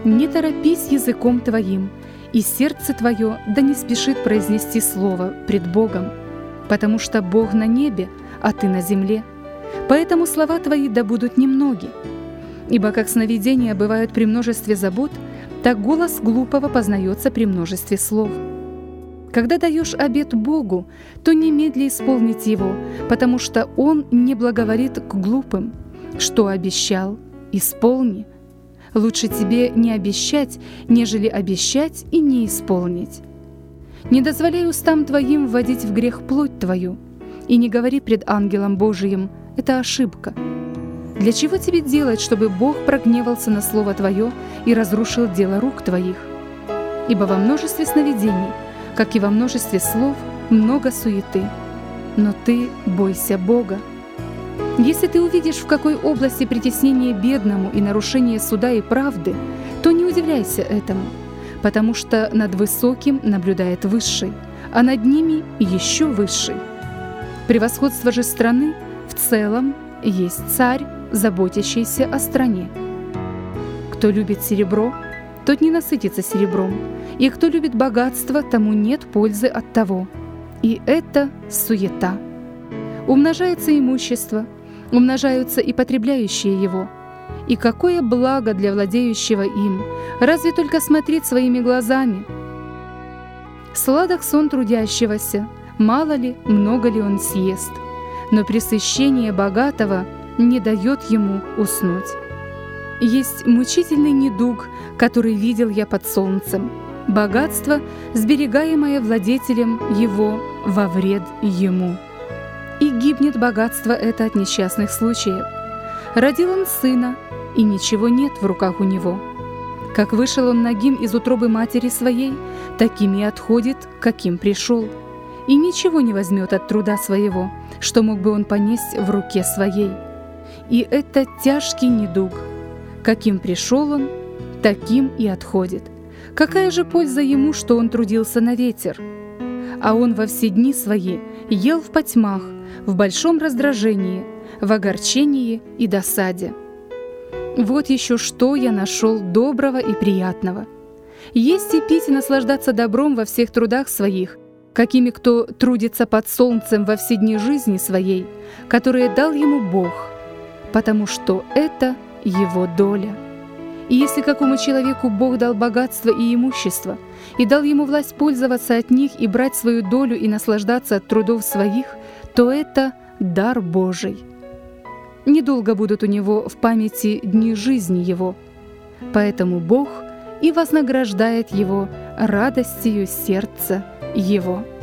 Не торопись языком твоим, и сердце твое да не спешит произнести слово пред Богом, потому что Бог на небе, а ты на земле. Поэтому слова твои да будут немноги. Ибо как сновидения бывают при множестве забот, так голос глупого познается при множестве слов. Когда даешь обет Богу, то немедли исполнить его, потому что Он не благоволит к глупым. Что обещал, исполни. Лучше тебе не обещать, нежели обещать и не исполнить. Не дозволяй устам твоим вводить в грех плоть твою, и не говори пред ангелом Божиим: это ошибка. Для чего тебе делать, чтобы Бог прогневался на слово твое и разрушил дело рук твоих? Ибо во множестве сновидений, как и во множестве слов, много суеты. Но ты бойся Бога. Если ты увидишь, в какой области притеснение бедному и нарушение суда и правды, то не удивляйся этому, потому что над высоким наблюдает высший, а над ними еще высший. Превосходство же страны в целом есть царь, заботящийся о стране. Кто любит серебро, тот не насытится серебром, и кто любит богатство, тому нет пользы от того. И это суета. Умножается имущество, умножаются и потребляющие его. И какое благо для владеющего им, разве только смотреть своими глазами. Сладок сон трудящегося, мало ли, много ли он съест, но пресыщение богатого не дает ему уснуть. Есть мучительный недуг, который видел я под солнцем: богатство, сберегаемое владетелем его во вред ему. И гибнет богатство это от несчастных случаев. Родил он сына, и ничего нет в руках у него. Как вышел он нагим из утробы матери своей, таким и отходит, каким пришел. И ничего не возьмет от труда своего, что мог бы он понесть в руке своей. И это тяжкий недуг. Каким пришел он, таким и отходит. Какая же польза ему, что он трудился на ветер? А он во все дни свои ел в потьмах, в большом раздражении, в огорчении и досаде. Вот еще что я нашел доброго и приятного: есть и пить и наслаждаться добром во всех трудах своих, какими кто трудится под солнцем во все дни жизни своей, которые дал ему Бог, потому что это его доля. И если какому человеку Бог дал богатство и имущество, и дал ему власть пользоваться от них и брать свою долю и наслаждаться от трудов своих, то это дар Божий. Недолго будут у него в памяти дни жизни его, поэтому Бог и вознаграждает его радостью сердца его.